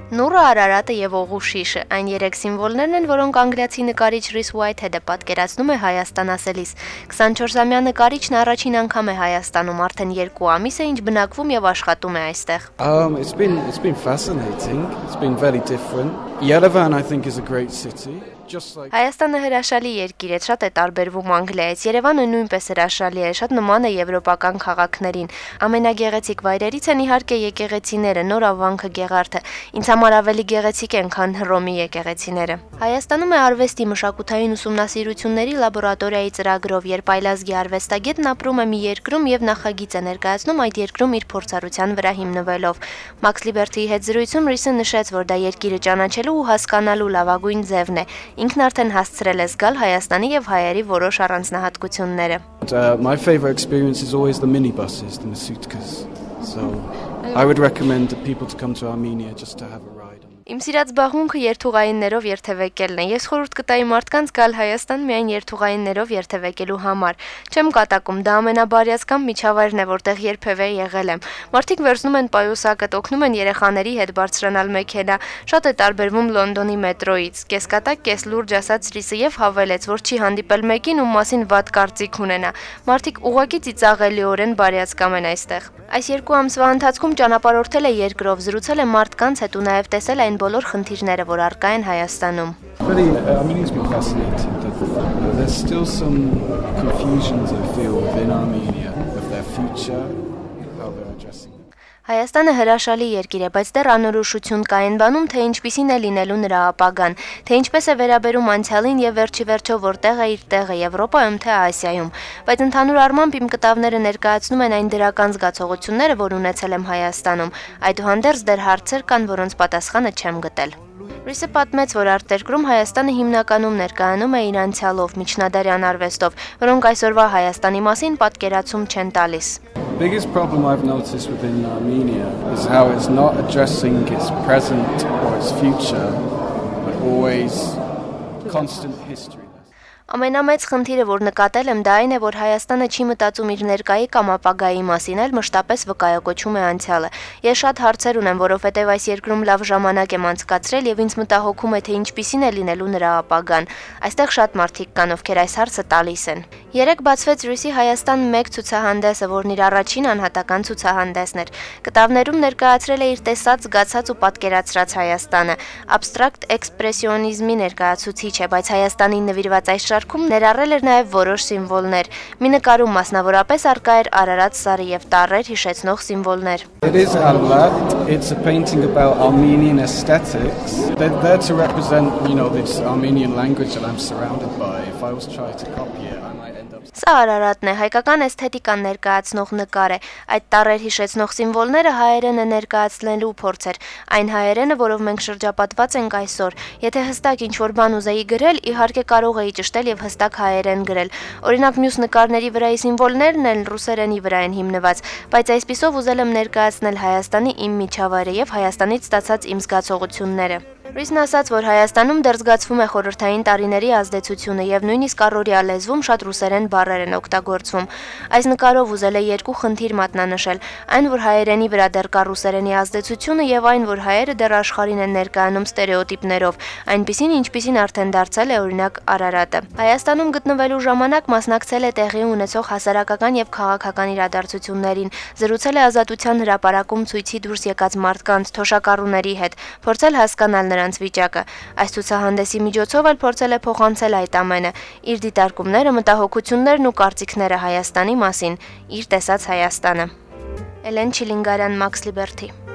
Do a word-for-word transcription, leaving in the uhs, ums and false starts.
Նուրը, Արարատը եւ Օղուշիշը այն երեք սիմվոլներն են, որոնք անգլիացի նկարիչ Ռիս Ուայթհեդը պատկերացնում է Հայաստան ասելիս։ քսանչորսամյա նկարիչն առաջին անգամ է Հայաստանում, արդեն երկու ամիս է, ինչ բնակվում եւ աշխատում է այստեղ։ Um, it's been it's been fascinating. It's been very different. Yerevan, I think, is a great city. Just like Հայաստանը հրաշալի երկիր է, շատ է տարբերվում Անգլիայից։ Երևանը նույնպես հրաշալի է, շատ նման է եվրոպական քաղաքներին։ Ամենագեղեցիկ վայրերից են իհարկե եկեղեցիները, նոր ավանքը Գեղարդը։ Ինձ համար ավելի գեղեցիկ են, քան Հռոմի եկեղեցիները։ Հայաստանում է արվեստի մշակութային ուսումնասիրությունների լաբորատորիայի ծրագրով, երբ այլազգի արվեստագետն ապրում է մի երկրում եւ նախագիծ է ներկայացնում այդ երկրում իր փորձառության վրա հիմնվելով։ Մաքս Լիբերթիի հետ զրույցում Ռիսը նշեց, որ դա երկիրը ճանաչելու ու հասկանալու լավագույն ձևն է։ Ինքն արդեն հասցրել է զգալ Հայաստանի եւ հայերի որոշ առանձնահատկությունները։ uh, my favorite experience is always the minibuses, the Masutkas. So I would recommend people to come to Armenia just to have a ride. Իմ սիրած զբաղմունքը երթուղայիններով երթևեկելն է։ Ես խորհուրդ կտայի մարդկանց գալ Հայաստան միայն երթուղայիններով երթևեկելու համար։ Չեմ կատակում, դա ամենաբարյացկամ միջավայրն է, որտեղ երբևէ եղել եմ։ Մարդիկ վերցնում են պայուսակը, օգնում են երեխաների հետ բարձրանալ մեքենա։ Շատ է տարբերվում Լոնդոնի մետրոից։ Կեսկատակ, կես լուրջ ասաց Ռիսը եւ հավելեց, որ չի հանդիպել մեկին, ում մասին վատ կարծիք ունենա։ Մարդիկ ուղղակի ծիծաղելիորեն բարյացկամ են այստեղ։ Այս երկու ամսվա ընթացքում ճանապարհորդել է երկրով, զրուցել է մարդկանց հետ ու նաեւ տեսել այն բոլոր խնդիրները, որ առկա են Հայաստանում։ Really, I mean, it's been fascinating. That there's still some confusions, I feel, within Armenia of their future, how they're addressing it. Հայաստանը հրաշալի երկիր է, բայց դեռ անորոշություն կա այն բանում, թե ինչպիսին է լինելու նրա ապագան, թե ինչպես է վերաբերում անցյալին եւ վերջի վերջո որտեղ է իր տեղը Եվրոպայում թե Ասիայում, բայց ընդհանուր առմամբ իմ կտավները ներկայացնում են այն դրական զգացողությունները, որ ունեցել եմ Հայաստանում, այդուհանդերձ դեռ հարցեր կան, որոնց պատասխանը չեմ գտել։ Ռիսը պատմեց, որ արտերկրում Հայաստանը հիմնականում ներկայանում է իր անցյալով, միջնադարյան արվեստով, որոնք այսօրվա Հայաստանի մասին պատկերացում չեն տալիս։ Biggest problem I've noticed within Armenia is how it's not addressing its present or its future, but always constant history. Ամենամեծ խնդիրը, որ նկատել եմ, դա այն է, որ Հայաստանը չի մտածում իր ներկայի կամ ապագայի մասին, այլ մշտապես վկայակոչում է անցյալը։ Ես շատ հարցեր ունեմ, որովհետև այս երկրում լավ ժամանակ եմ անցկացրել եւ ինձ մտահոգում է, թե ինչպիսին է լինելու նրա ապագան։ Այստեղ շատ մարդիկ կան, ովքեր այս հարցը տալիս են։ Երեք բացվեց Ռիսի Հայաստան մեկ ցուցահանդեսը, որն իր առաջին անհատական ցուցահանդեսն էր։ Կտավներում ներկայացրել է իր տեսած, զգացած ու պատկերացրած Հայաստանը։ Աբստրակտ էքսպրեսիոնիզմի ներկայացուցիչ է, բայց Հայաստանին նվիրված այս շարքում ներառել էր նաև որոշ սիմվոլներ։ Մի նկարում մասնավորապես առկա էր Արարատ սարի եւ տառեր հիշեցնող սիմվոլներ։ It is Arlat. It's a painting about Armenian aesthetics. They're there to represent, you know, this Armenian language that I'm surrounded by. If I was trying to copy it, I might end up. Սա Արարատն է, հայկական էսթետիկան ներկայացնող նկար է։ Այդ տառեր հիշեցնող սիմվոլները հայերենը ներկայացնելու փորձ էր։ Այն հայերենը, որով մենք շրջապատված ենք այսօր։ Եթե հստակ ինչ-որ բան ուզեի գրել, իհարկե կարող էի ճշտել եւ հստակ հայերեն գրել։ Օրինակ մյուս նկարների վրայի սիմվոլներն են ռուսերենի վրա են հիմնված, բայց այսպիսով ուզել եմ ներկայացնել Հայաստանի իմ միջավայրը եւ Հայաստանից ստացած իմ զգացողությունները։ Ռիսն ասաց, որ Հայաստանում դեռ զգացվում է խորհրդային տարիների ազդեցությունը եւ նույնիսկ առօրյա լեզվում շատ ռուսերեն բառեր են օգտագործվում։ Այս նկարով ուզել է երկու խնդիր մատնանշել. այն, որ հայերենի վրա դեռ կա ռուսերենի ազդեցությունը եւ այն, որ հայերը դեռ աշխարհին են ներկայանում ստերեոտիպներով, այնպիսին, ինչպիսին արդեն դարձել է օրինակ Արարատը։ Հայաստանում գտնվելու ժամանակ մասնակցել է տեղի ունեցող հասարակական եւ քաղաքական իրադարձություններին, զրուցել է Ազատության հրապարակում ցույցի դուրս եկած մարդկանց, թոշակառուների հետ, փորձել հասկանալ նրանց վիճակը։ Այս ցուցահանդեսի միջոցով էլ փորձել է փոխանցել այդ ամենը՝ իր դիտարկումները, մտահոգություններն ու կարծիքները Հայաստանի մասին, իր տեսած Հայաստանը։ Էլեն Չիլինգարյան, Մաքս Լիբերթի։